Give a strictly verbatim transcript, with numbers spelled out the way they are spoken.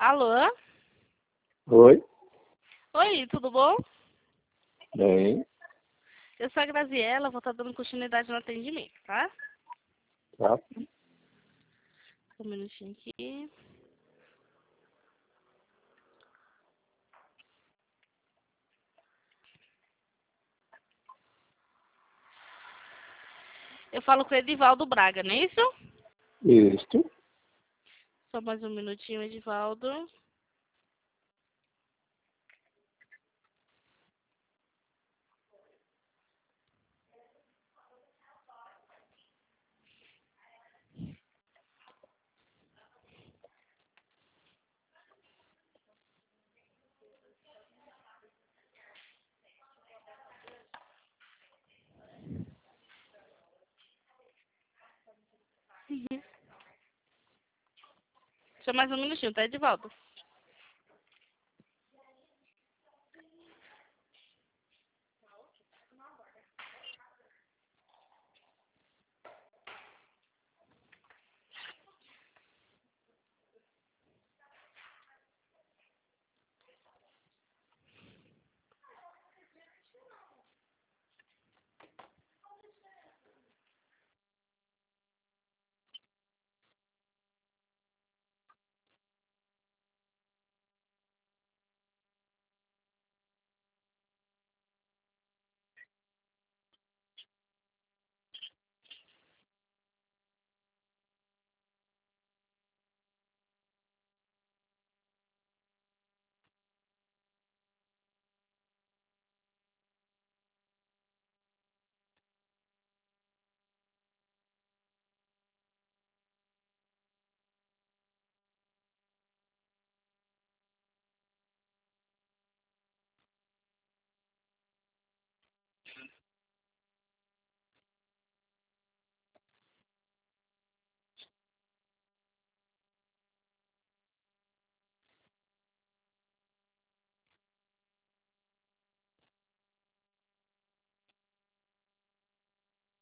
Alô? Oi, Oi, tudo bom? bem, Eu sou a Graziela, vou estar dando continuidade no atendimento, tá? tá? Um minutinho aqui. Eu falo com o Edivaldo Braga, não é isso? Isto, Só mais um minutinho, Edivaldo. Uhum. Só mais um minutinho, tá, Edivaldo?